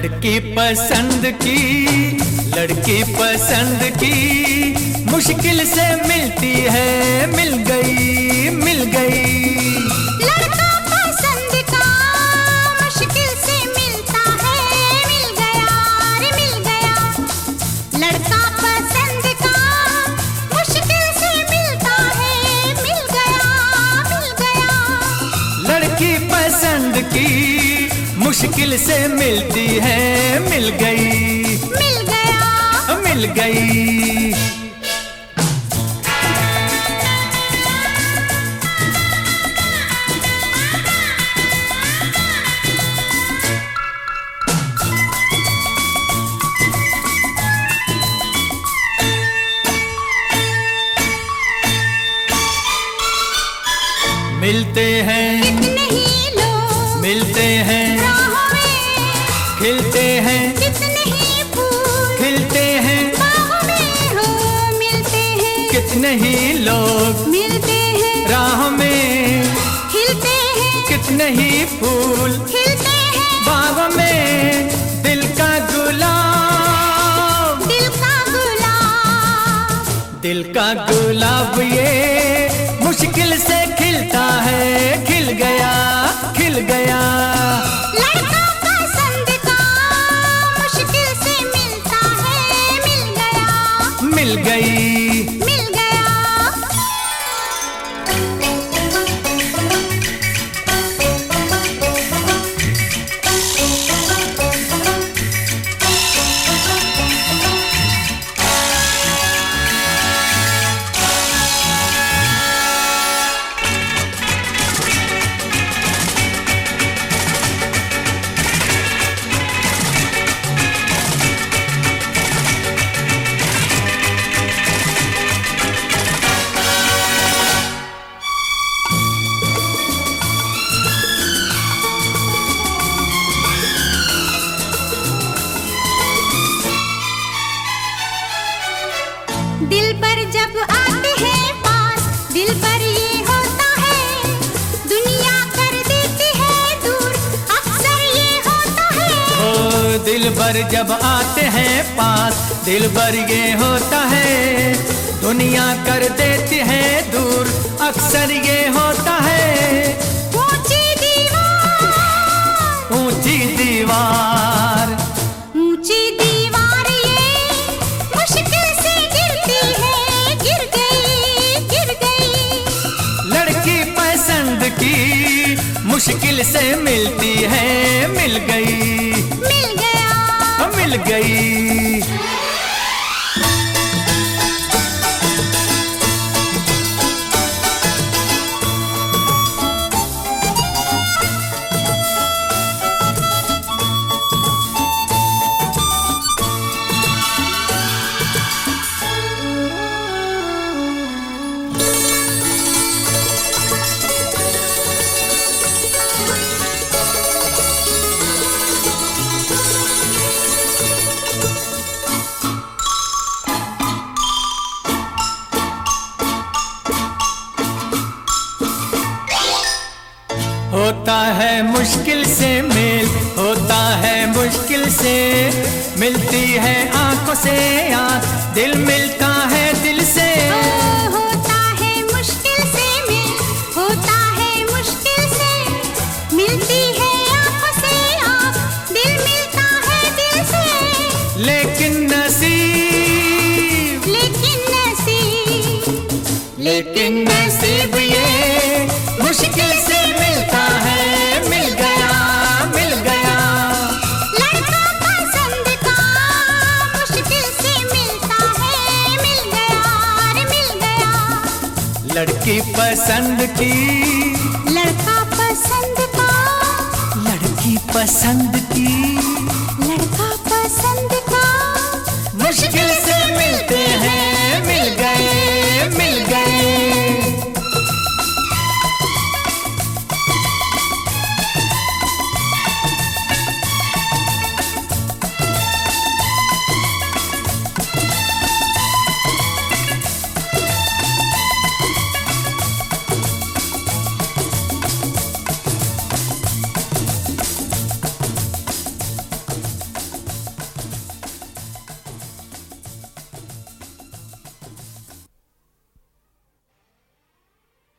लड़की पसंद की, लड़की पसंद की मुश्किल से मिलती है, मिल गई मिल गई। लड़का पसंद का मुश्किल से मिलता है, मिल गया रे मिल गया। लड़का पसंद का मुश्किल से मिलता है, मिल गया मिल गया। लड़की पसंद की मुश्किल से मिलती है, मिल गई मिल गया मिल गई। मिलते हैं कितने ही लोग मिलते हैं, राहों में खिलते हैं कितने ही फूल खिलते हैं, बाहों में हो मिलते हैं। कितने ही लोग मिलते हैं राह में, खिलते हैं कितने ही फूल खिलते हैं। बाग में दिल का गुलाब, दिल का गुलाब दिल का गुलाब ये मुश्किल से खिलता है, खिल गया खिल गया। लड़का पसंद का मुश्किल से मिलता है, मिल गया मिल गई मिल गया। दिल पर जब आते हैं पास, दिल पर ये होता है, दुनिया कर देती है दूर, अक्सर ये होता है। ओ दिल भर जब आते हैं पास, दिल भर ये होता है, दुनिया कर देती है दूर, अक्सर ये होता है। ऊंची दीवार ऊंची दीवार ऊंची दीवार ये मुश्किल से गिरती है, गिर गई गिर गई। लड़की पसंद की मुश्किल से मिलती है, मिल गई मिल गया मिल गई। होता है मुश्किल से मेल, होता है मुश्किल से, मिलती है आंखों से आंख, दिल मिलता है दिल से। होता है मुश्किल से मिल, होता है मुश्किल से, मिलती है आंखों से आंख, दिल मिलता है दिल से। लेकिन नसीब लेकिन नसीब ये मुश्किल से मिलता है, मिल गया मिल गया। लड़का पसंद का मुश्किल से मिलता है, मिल गया रे मिल गया। लड़की पसंद की, लड़का पसंद का लड़की पसंद की लड़का पसंद का मुश्किल